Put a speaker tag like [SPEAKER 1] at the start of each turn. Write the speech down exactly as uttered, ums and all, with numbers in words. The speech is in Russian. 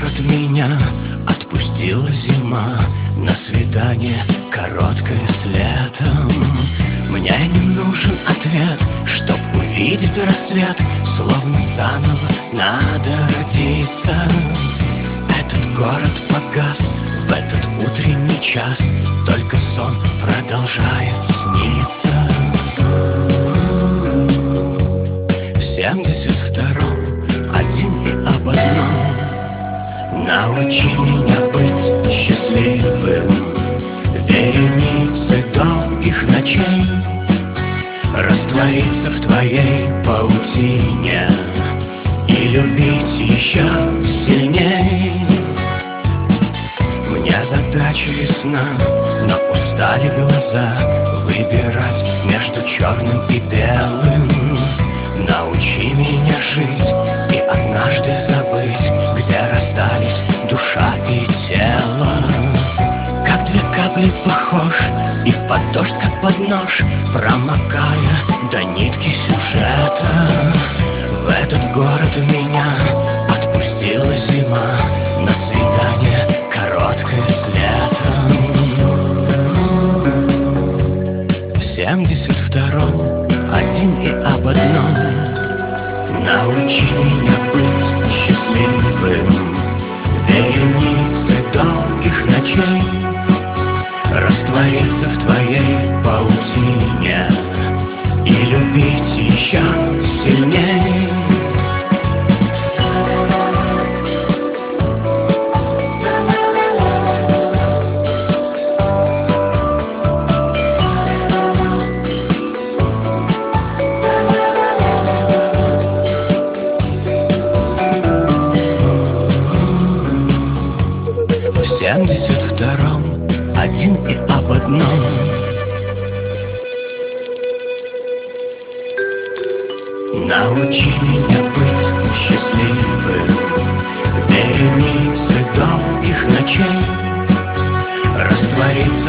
[SPEAKER 1] город меня отпустила зима на свидание короткое с летом. Мне не нужен ответ, чтоб увидеть рассвет, словно заново надо родиться. Этот город погас в этот утренний час, только сон продолжает сниться. В семьдесят втором один и об одном: научи меня быть счастливым. Вереницы долгих ночей раствориться в твоей паутине и любить еще сильней. Мне задача ясна, но устали глаза выбирать между черным и белым. Научи меня жить и однажды забыть, где расстались душа и тело. Как две капли похож и под дождь, как под нож, промокая до нитки сюжета. В этот город меня отпустила зима на свидание короткое с летом. В семьдесят втором один и об одном: научи меня быть счастливым. Вереницы долгих ночей раствориться в твоей паутине и любить еще сильней. В семьдесят втором один и об одном: научи меня быть счастливым. Вереницы долгих ночей раствориться